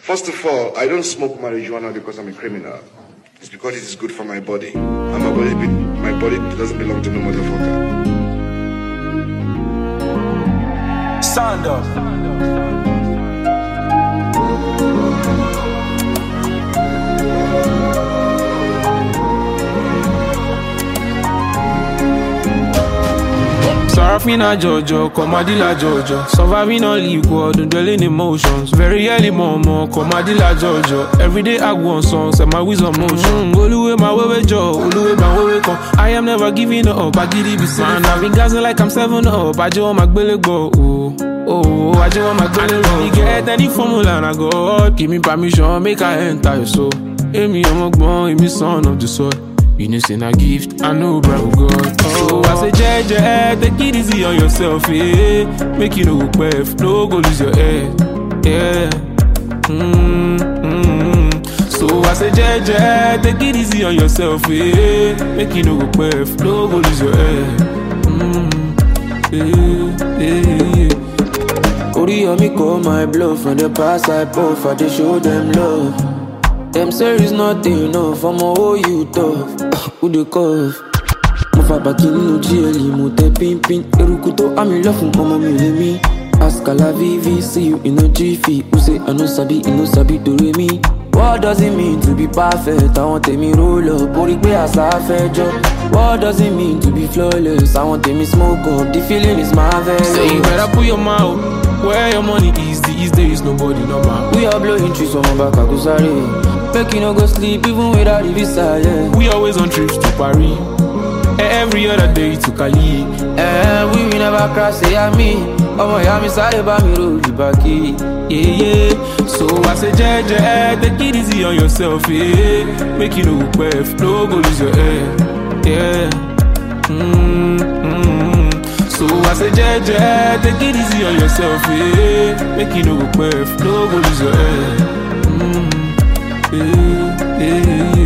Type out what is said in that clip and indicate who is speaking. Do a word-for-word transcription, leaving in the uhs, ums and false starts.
Speaker 1: First of all, I don't smoke marijuana because I'm a criminal. It's because it is good for my body. And my body, my body doesn't belong to no motherfucker.
Speaker 2: Sound up.
Speaker 3: Sarafina Jojo, Komadila Jojo. Surviving on liquid, dwelling emotions. Very early momo, Komadila Jojo. Every day I go on songs and my wisdom motion. Oluwe my way jo, Oluwe my way come. I am never giving up, I get it be man. I've been gassing like I'm seven up. I just want my belly go. Oh, oh, I just want my belly go. You get any formula and I go up. Give me permission, make I enter your soul. Amy, I'm a born, Amy, son of the soul. You know, send a gift, I know, bravo God. Oh, I say, Jeje, take it easy on yourself, eh? Make you no go bef, no go lose your head, yeah. Mm-hmm. So I say, Jeje, take it easy on yourself, eh? Make you no go bef, no go lose your head. Mm-hmm. Yeah, yeah, yeah.
Speaker 4: Ori me call my bluff from the past I puff, I just show them love. Them say it's nothing enough, I'm all you tough. Who the cough? Mo fa bakin no jelly, mo te pin pin. Erukuto I'm in love from mama me with me. Ask a la V V, see you in a jiffy. Who say I no sabi, I no sabi to me. What does it mean to be perfect? I want me roll up, body play as a fair job. What does it mean to be flawless? I want me smoke up, the feeling is marvelous.
Speaker 3: Say you better put your mouth where your money is. These days nobody know man.
Speaker 4: We are blowing trees on my back, I go sorry. Make you no go sleep even without the visa, yeah.
Speaker 3: We always on trips to Paris. Every other day to Cali.
Speaker 4: Eh, we will never crash, say I me. Oh my, I'm inside about me, roll the backy.
Speaker 3: Yeah, yeah. So I say, Jeje, take it easy on yourself, eh? Make you no go bef, no go lose your head, yeah. Mm-hmm. So I say, Jeje, take it easy on yourself, eh? Make you no go bef, no go lose your head. Mm-hmm. Yeah, yeah, yeah.